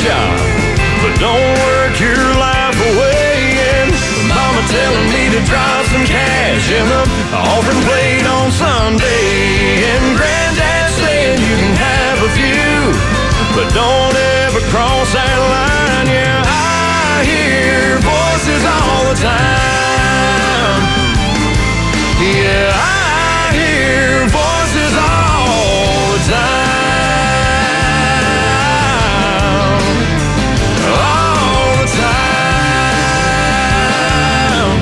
job, but don't work your life away. And Mama telling me to drop some cash in the offering plate on Sunday. And Granddad saying you can have a few, but don't ever cross that line. Yeah, I hear voices all the time. Yeah, I hear voices all the time. All the time.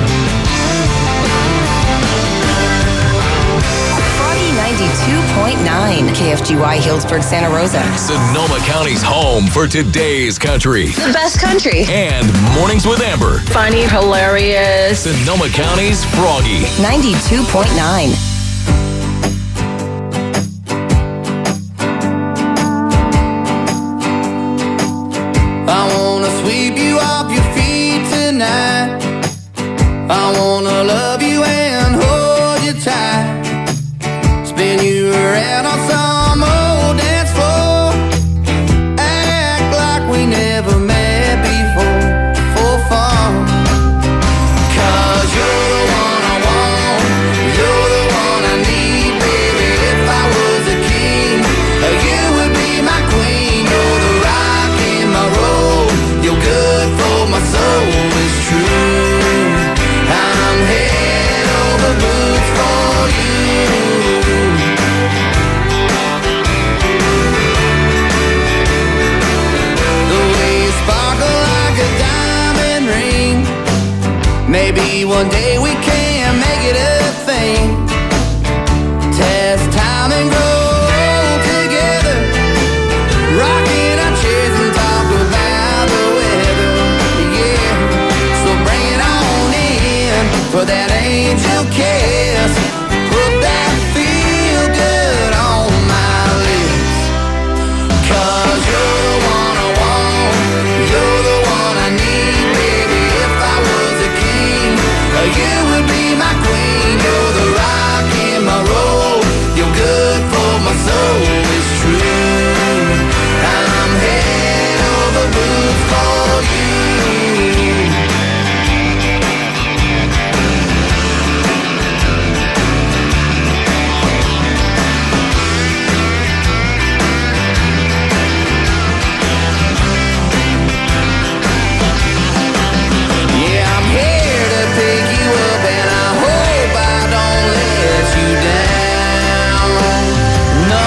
Froggy 92.9, KFGY Healdsburg, Santa Rosa. Sonoma County's home for today's country. The best country. And Mornings with Amber. Funny, hilarious. Sonoma County's Froggy. 92.9. I wanna sweep you off your feet tonight. I wanna love you and hold you tight. Spin you around on some old dance floor. Act like we never met before, for fun. 'Cause you're the one I want, you're the one I need, baby. If I was a king, you would be my queen. You're the rock in my road, you're good for my soul, it's true. I'm head over boots for you. The way you sparkle like a diamond ring. Maybe one day we can make it a thing. Test time and grow together. Rocking our chairs and talk about the weather. Yeah, so bring it on in for that angel kiss. Put that feel good on my lips. 'Cause you're the one I want, you're the one I need, baby. If I was a king, you would be my queen. You're the rock in my road, you're good for my soul, it's true. I'm head over boots for you. Yeah, I'm here to pick you up, and I hope I don't let you down. No.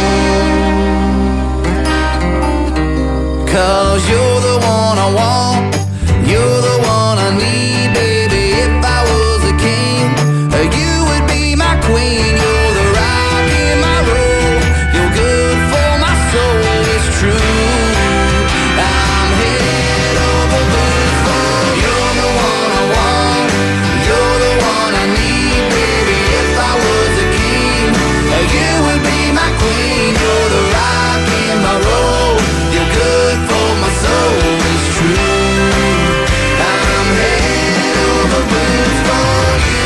'Cause you're the one I want, you're the one I need, baby. If I was a king, you would be my queen. You're the rock in my road, you're good for my soul, it's true. I'm head over boots for you. You're the one I want, you're the one I need, baby. If I was a king, you would be my queen. You're the rock in my road, you're good for my soul, it's true. I'm head over boots for you.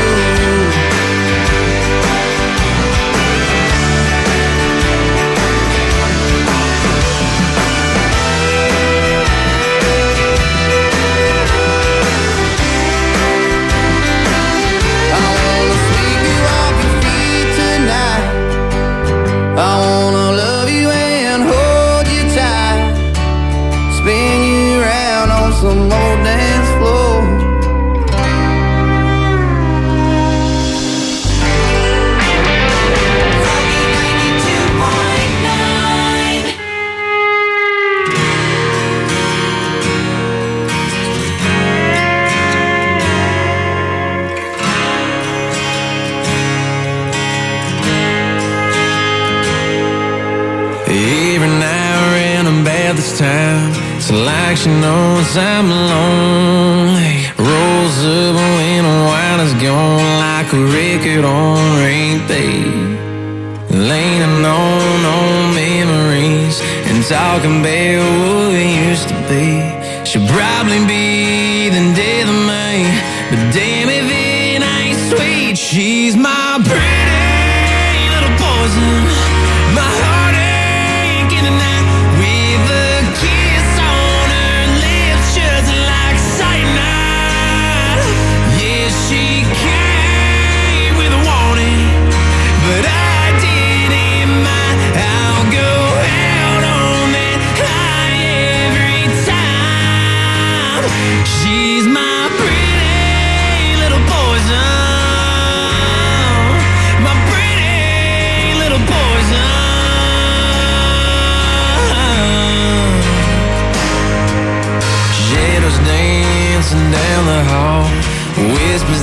I wanna sweep you off your feet tonight. I wanna love you and hold you tight. Spin you around on some old dance floor. Every now and I'm bad this time. It's like she knows I'm lonely. Rolls up when the wine is gone, like a record on repeat. Leaning on old memories and talking about what we used to be. She'll probably be the death of me, but damn if it ain't sweet. She's my pretty little poison, my heartache in the night with a kiss.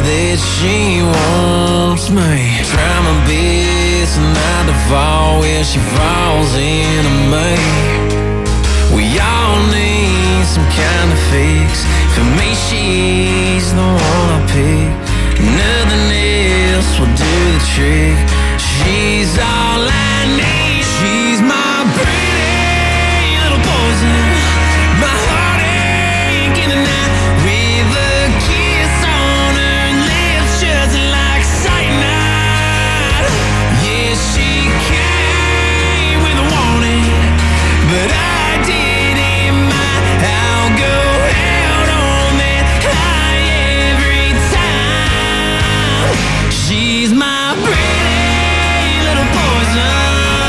that she wants me. Try my best not to fall where she falls into me. We all need some kind of fix. For me, she's the one I pick. Nothing else will do the trick. She's all I need. She's my pretty little poison, my heartache in the night. With a kiss on her lips, just like cyanide. Yeah, she came with a warning, but I didn't mind. I'll go out on that high every time. She's my pretty little poison,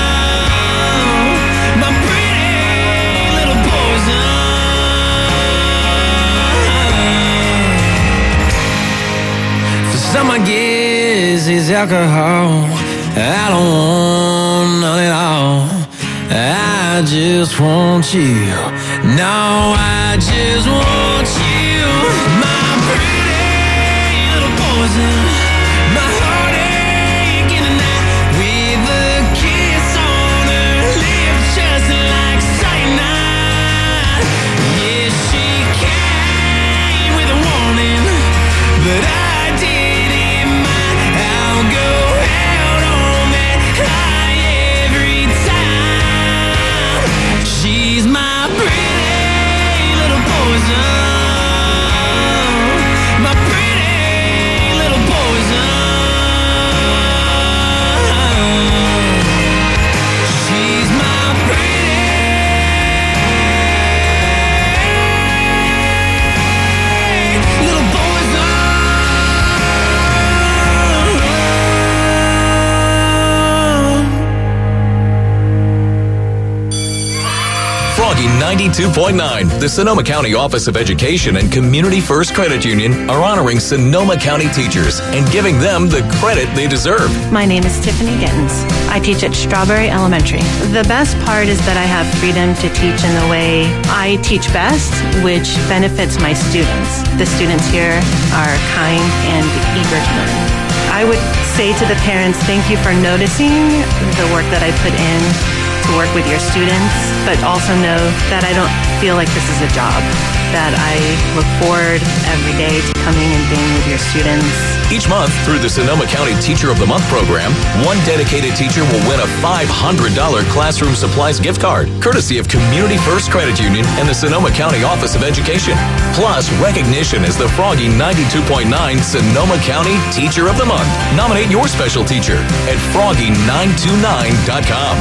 my pretty little poison. For some, I guess it's alcohol. I don't want none at all. I just want you. No, I just want you. My pretty little poison, my heartache in the night. With a kiss on her lips, just like cyanide. Yeah, she came with a warning, but I didn't mind. I'll go out on that high every time. She's my pretty little poison, my pretty little poison. She's my pretty little poison. Froggy 92.9. The Sonoma County Office of Education and Community First Credit Union are honoring Sonoma County teachers and giving them the credit they deserve. My name is Tiffany Gittens. I teach at Strawberry Elementary. The best part is that I have freedom to teach in the way I teach best, which benefits my students. The students here are kind and eager to learn. I would say to the parents, thank you for noticing the work that I put in to work with your students, but also know that I don't feel like this is a job, that I look forward every day to coming and being with your students. Each month, through the Sonoma County Teacher of the Month program, one dedicated teacher will win a $500 classroom supplies gift card, courtesy of Community First Credit Union and the Sonoma County Office of Education. Plus, recognition as the Froggy 92.9 Sonoma County Teacher of the Month. Nominate your special teacher at froggy929.com.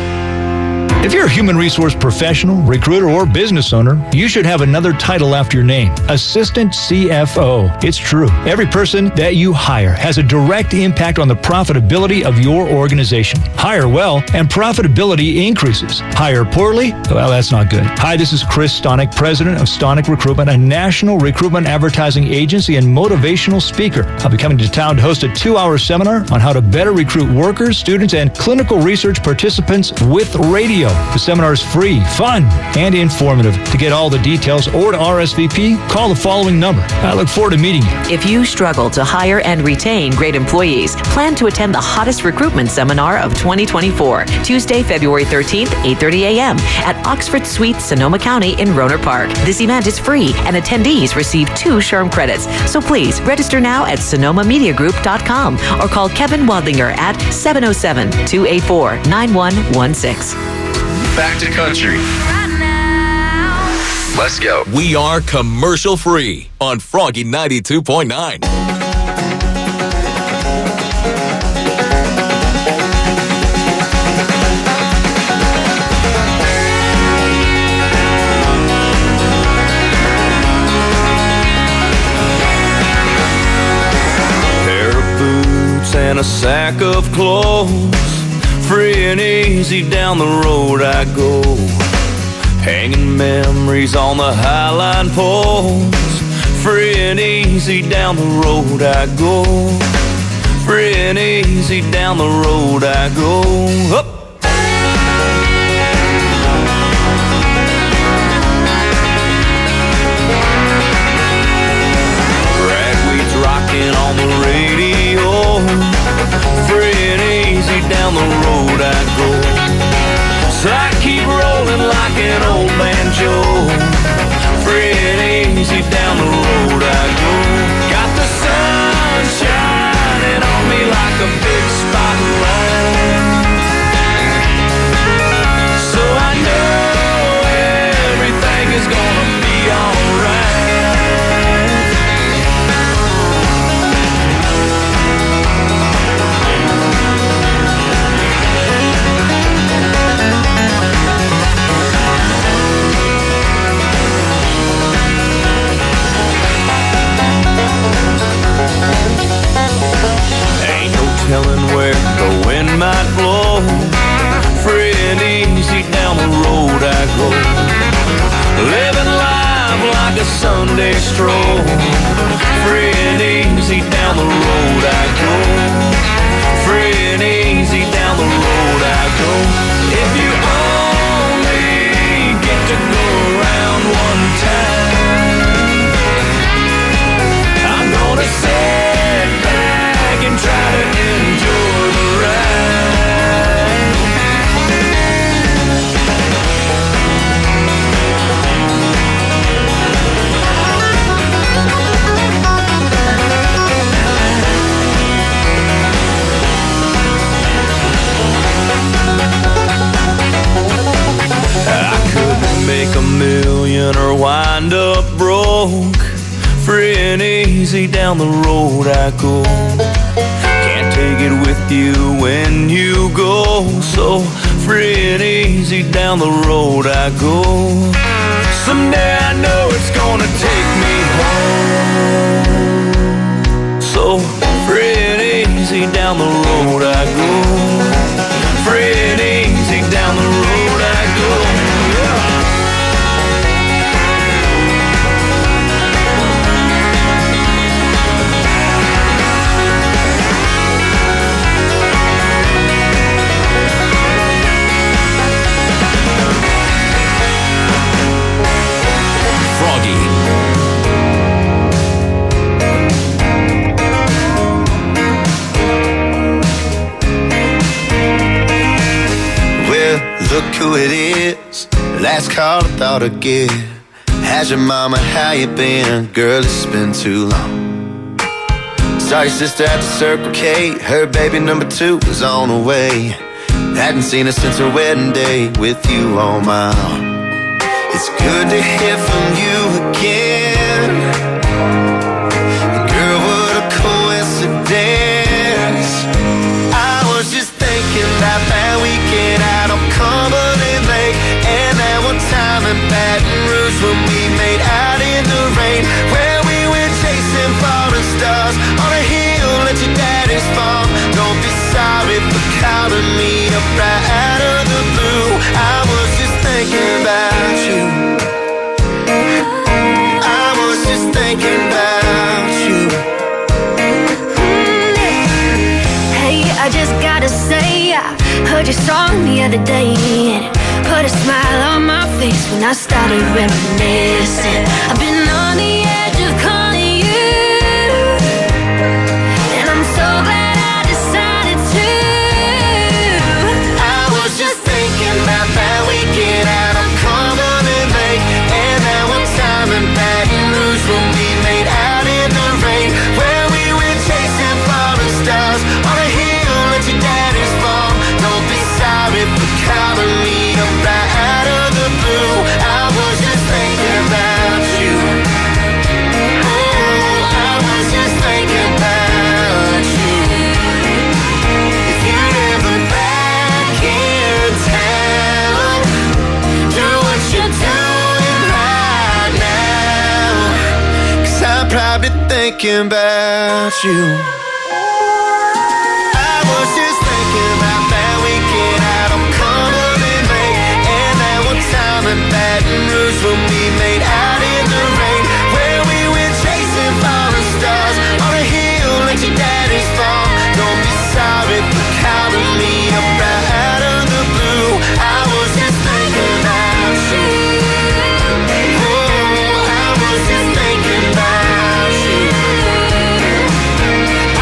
If you're a human resource professional, recruiter, or business owner, you should have another title after your name, Assistant CFO. It's true. Every person that you hire has a direct impact on the profitability of your organization. Hire well, and profitability increases. Hire poorly? Well, that's not good. Hi, this is Chris Stonick, president of Stonick Recruitment, a national recruitment advertising agency and motivational speaker. I'll be coming to town to host a 2-hour seminar on how to better recruit workers, students, and clinical research participants with radio. The seminar is free, fun, and informative. To get all the details or to RSVP, call the following number. I look forward to meeting you. If you struggle to hire and retain great employees, plan to attend the hottest recruitment seminar of 2024, Tuesday, February 13th, 8:30 a.m. at Oxford Suites, Sonoma County in Roner Park. This event is free, and attendees receive 2 SHRM credits. So please register now at sonomamediagroup.com or call Kevin Wadlinger at 707-284-9116. Back to country. Let's go. We are commercial free on Froggy 92.9. Pair of boots and a sack of clothes, free and easy down the road I go, hanging memories on the highline poles. Free and easy down the road I go, free and easy down the road I go. Up. Ragweed's rocking on down the road I go. So I keep rolling like an old banjo. Free and easy down the road I go. Got the sun shining on me like a big spotlight. So I know everything is gonna be alright. Ain't no telling where the wind might blow. Free and easy down the road I go. Living life like a Sunday stroll. Free and easy down the road I go. Free and easy down the road I go. If you only get to go around one time, I'm gonna sit back and try to enjoy the ride. I could make $1 million or wind up broke. Free and easy down the road I go. Can't take it with you when you go. So free and easy down the road I go. Someday I know it's gonna take me home. So free and easy down the road I go. Free and easy down the road I go. Yeah. Froggy. Well, look who it is. Last call I thought I'd get. How's your mama, how you been? Girl, it's been too long. Saw your sister at the Circle K. Her baby number 2 was on the way. Hadn't seen her since her wedding day with you on my arm. It's good to hear from you again. Girl, what a coincidence. I was just thinking about that weekend out on Cumberland Lake, and that one time in Baton Rouge when we made out in the rain, where we went chasing falling stars on a hill at your daddy's farm. Don't be sorry for calling me up right out of the blue. I was just thinking about you. I was just thinking about you. Hey, I just gotta say, I heard your song the other day, and it put a smile on my face when I started reminiscing. I've been on the edge of calling you, and I'm so glad I decided to. I was just thinking about that weekend out on Cumberland Lake, and that one time in Baton Rouge when we made out in the rain, where we went chasing falling stars on a hill at your daddy's farm. Don't be sorry for calling me up right out of the blue. I was just thinking about you. Oh, I was just thinking about you. If you're ever back in town, do what you're doing right now, 'cause I'm probably thinking about you. I was just thinking about that weekend out on Cumberland Lake, and that one time in Baton Rouge when we made out in the rain, where we went chasing falling stars on a hill at your daddy's farm. Don't be sorry for calling me up right out of the blue. I was just thinking about you. Oh, I was just thinking about you.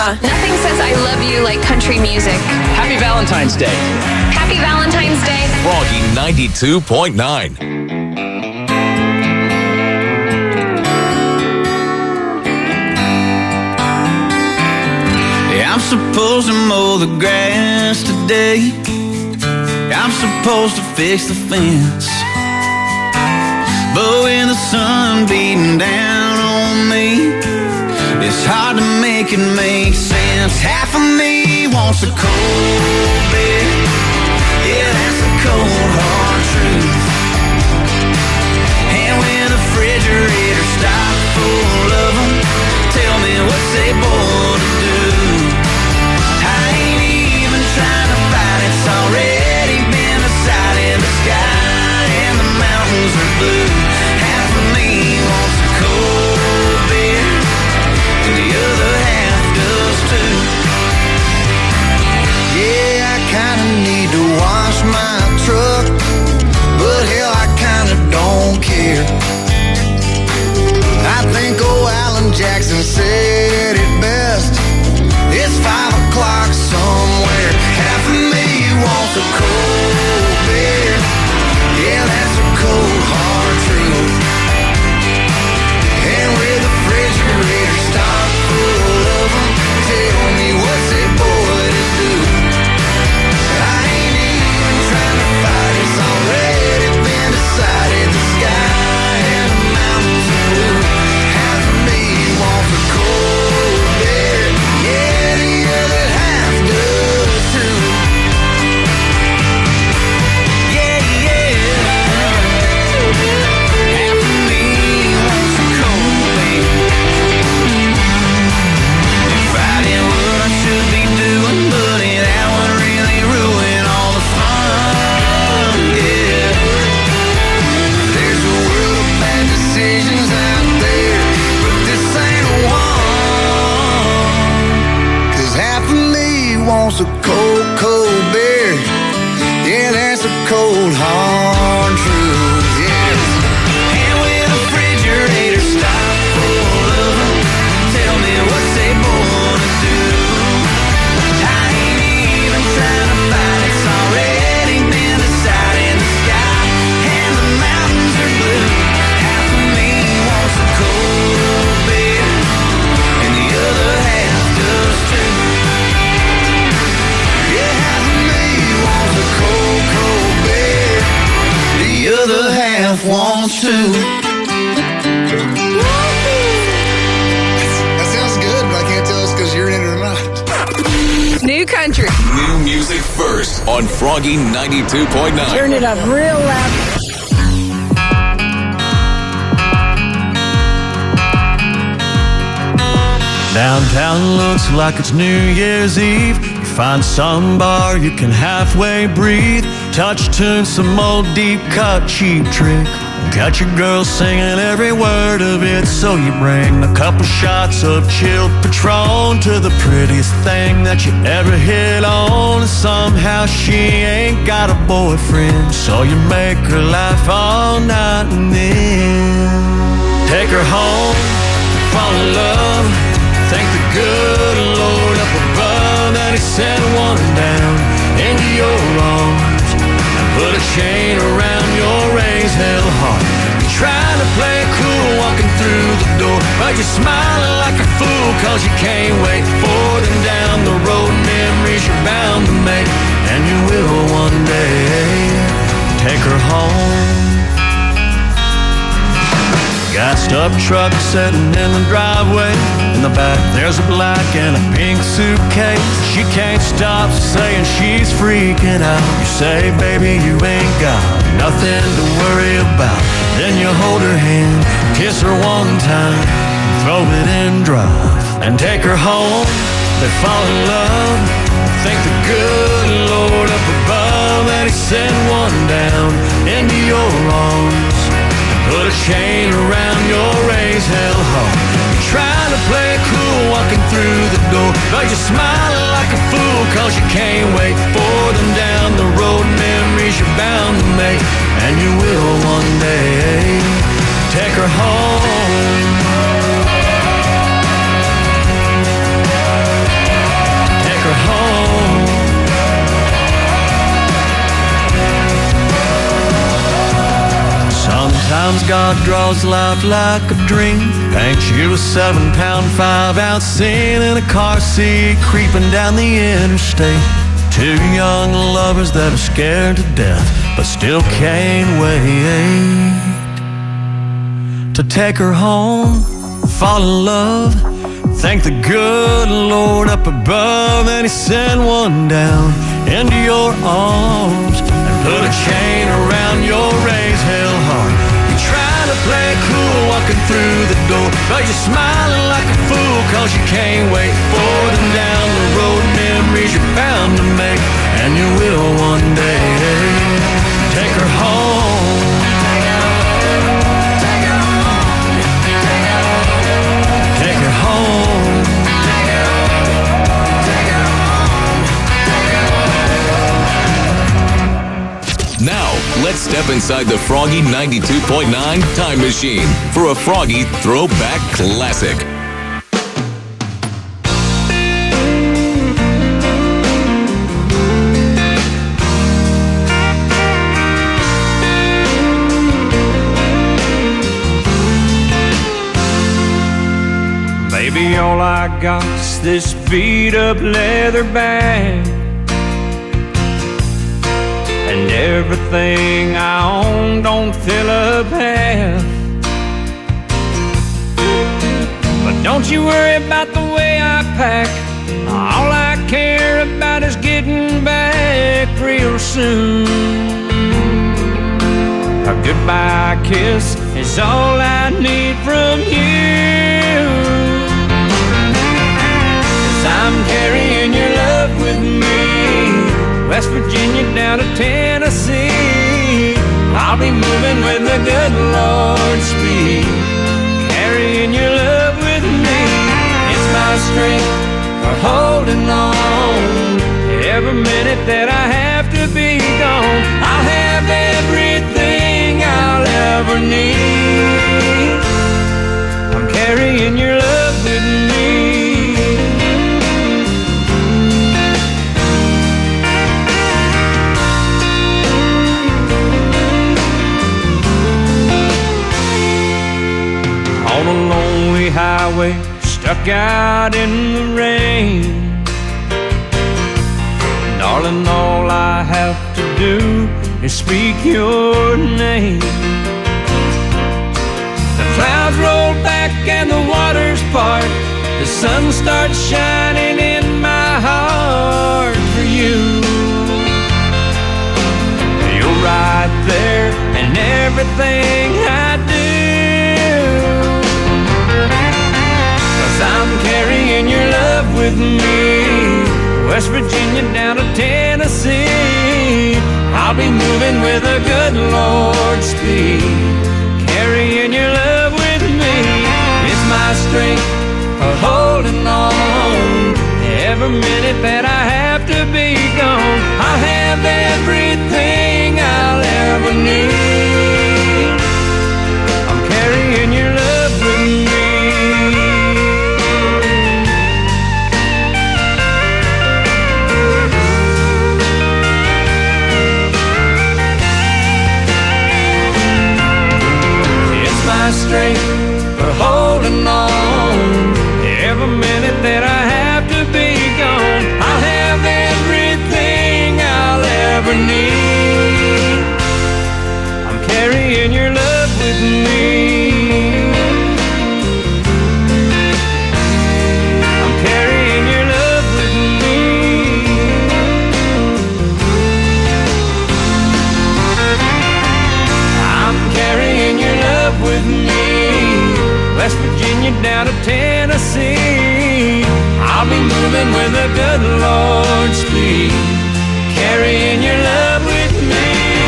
Nothing says I love you like country music. Happy Valentine's Day. Happy Valentine's Day. Froggy 92.9. I'm supposed to mow the grass today. I'm supposed to fix the fence. But when the sun beating down on me, it's hard to make it make sense. Half of me wants a cold beer. Yeah, that's a cold hard truth. And when the refrigerator's stocked full of them, tell me what's they born to do. I ain't even trying to fight, it's already been decided. The sky and the mountains are blue. Half of me wants a cold beer, and the other half does too. Yeah, I kinda need to wash my truck, but hell, I kinda don't care. I think old Alan Jackson said it best. It's 5 o'clock somewhere. Half of me wants a cold beer. Yeah, that's a cold hard truth. And with the refrigerator stocked full of them, tell me what's a boy to do. I ain't even trying to fight, it's already been decided. The sky and the mountains are blue. Half of me wants a cold beer. Yeah, the other half does too. Yeah, yeah. Half of me wants a cold beer. Friday, what I should be doing, buddy, that would really ruin all the fun. Yeah. There's a world of bad decisions out there, but this ain't a one. 'Cause half of me wants a cold, cold beer. Yeah, that's a cold, hard truth. Yes. And when the refrigerator's stocked full of them, tell me what's they born to do. I ain't even trying to fight, it's already been decided. The sky and the mountains are blue. Half of me wants a cold beer, and the other half does too. Yeah, half of me wants a cold, cold beer. The other half wants to. That sounds good, but I can't tell it's because you're in it or not. New country. New music first on Froggy 92.9. Turn it up real loud. Downtown looks like it's New Year's Eve. You find some bar you can halfway breathe. Touch tune, some old deep cut cheap trick. Got your girl singing every word of it. So you bring a couple shots of chilled Patron to the prettiest thing that you ever hit on. And somehow she ain't got a boyfriend, so you make her laugh all night and then take her home, fall in love. Thank the good Lord up above that he sent one down into your arms and put a chain around your raised hell heart. You're trying to play it cool walking through the door, but you're smiling like a fool 'cause you can't wait for them down the road. Memories you're bound to make, and you will one day take her home. Gassed up truck sitting in the driveway. In the back there's a black and a pink suitcase. She can't stop saying she's freaking out. You say, baby, you ain't got nothing to worry about. Then you hold her hand, kiss her one time, throw it in drive, and take her home. They fall in love. Thank the good Lord up above that he sent one down into your arms. Put a chain around your raised hell heart. You're trying to play it cool walking through the door, but you're smiling like a fool 'cause you can't wait for them down the road. Memories you're bound to make, and you will one day take her home. God draws life like a dream. Ain't you a 7-pound, 5-ounce sin in a car seat creeping down the interstate? Two young lovers that are scared to death but still can't wait to take her home, fall in love, thank the good Lord up above, and He sent one down into your arms and put a chain around your raised hell heart. You try to play it cool walking through the door, but you're smiling like a fool 'cause you can't wait for them down the road. Memories you're bound to make, and you will one day. Take her home. Take her home. Now, let's step inside the Froggy 92.9 Time Machine for a Froggy Throwback Classic. Baby, all I got's this beat-up leather bag, and everything I own don't fill up half. But don't you worry about the way I pack. All I care about is getting back real soon. A goodbye kiss is all I need from you. 'Cause I'm carrying your love with me, West Virginia down to Tennessee. I'll be moving with the good Lord's speed, carrying your love with me. It's my strength for holding on. Every minute that I have to be gone, I'll have everything I'll ever need. I'm carrying your love with me. On a lonely highway, stuck out in the rain. Darling, all I have to do is speak your name. The clouds roll back and the waters part. The sun starts shining in my heart for you. You're right there in everything I do. I'm carrying your love with me, West Virginia down to Tennessee. I'll be moving with a good Lord's speed, carrying your love with me. It's my strength for holding on. Every minute that I have to be gone, I'll have everything I'll ever need. I'm carrying your love with me. Strength for holding on. Every minute that I have to be gone, I'll have everything I'll ever need. I'm carrying your love with me. I'm carrying your love with me. I'm carrying your love with me. West Virginia down to Tennessee. I'll be moving with a good Lord's speed, carrying your love with me.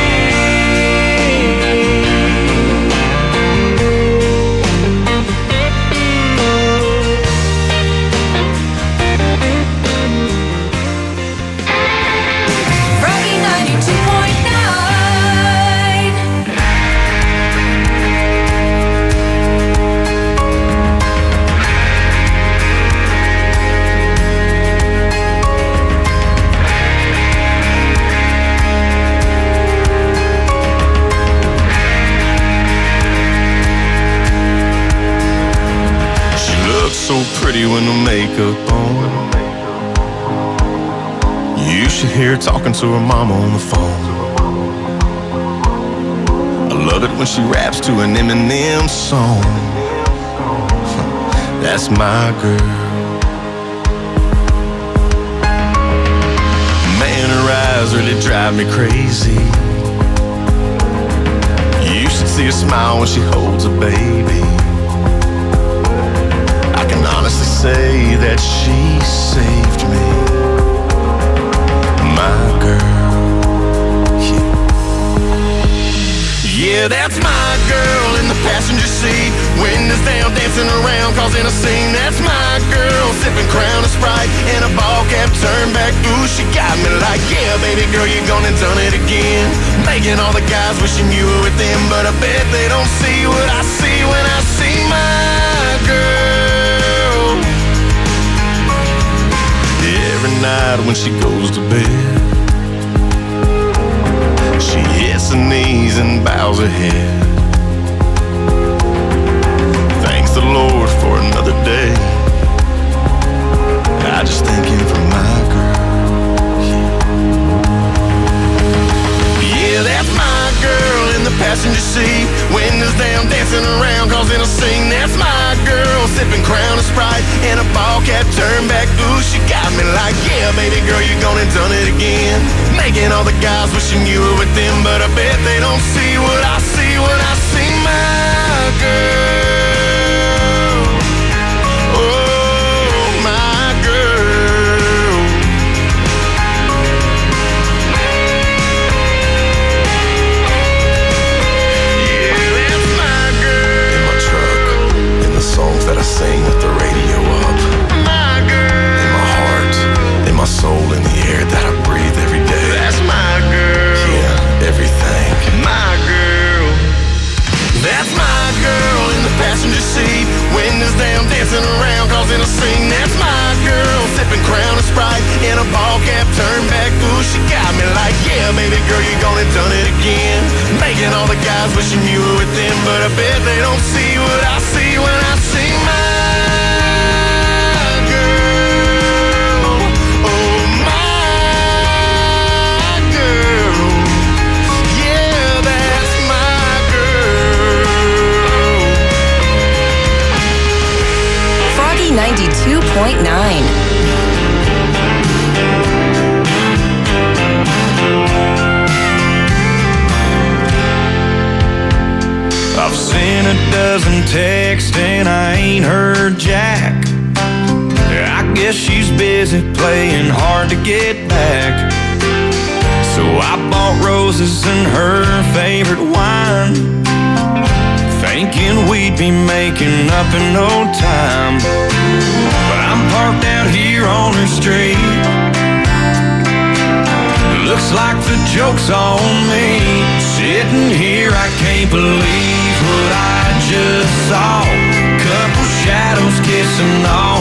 Froggy 92.9. so pretty when the makeup on. You should hear her talking to her mama on the phone. I love it when she raps to an Eminem song. That's my girl. Man, her eyes really drive me crazy. You should see her smile when she holds a baby. I can honestly say that she saved me. My girl, yeah, that's my girl in the passenger seat. Windows down, dancing around, causing a scene. That's my girl, sipping Crown and Sprite and a ball cap turned back. Ooh, she got me like, yeah, baby girl, you gone and done it again. Making all the guys wishing you were with them, but I bet they don't see what I see when I see my girl. Every night when she goes to bed, she hits her knees and bows her head. Thanks the Lord for another day. I just thank him for my girl. Yeah, that's my girl in the passenger seat. Windows down, dancing around, causing a scene. That's my girl, sipping Crown and Sprite and a ball cap turned back. Ooh, she got me like, yeah, baby girl, you gone and done it again. Making all the guys wishing you were with them, but I bet they don't see what I see when I see my girl. Oh, my girl. Yeah, that's my girl. In my truck, in the songs that I sing with the radio up. My girl. In my heart, in my soul, in the air that I breathe every day. That's my girl. Yeah, everything. My girl. That's my girl in the passenger seat. Windows down, dancing around, causing a scene. That's my girl, sipping Crown and Sprite in a ball cap turned back. Ooh, she got me like, yeah, baby girl, you gone and done it again. Making all the guys wishing you were with them, but I bet they don't see what I see when I see my girl. Oh, my girl. Yeah, that's my girl. Froggy 92.9. I've sent a dozen texts and I ain't heard jack. I guess she's busy playing hard to get back. So I bought roses and her favorite wine, thinking we'd be making up in no time. But I'm parked out here on her street. Looks like the joke's on me. Sitting here, I can't believe what I just saw. Couple shadows kissing on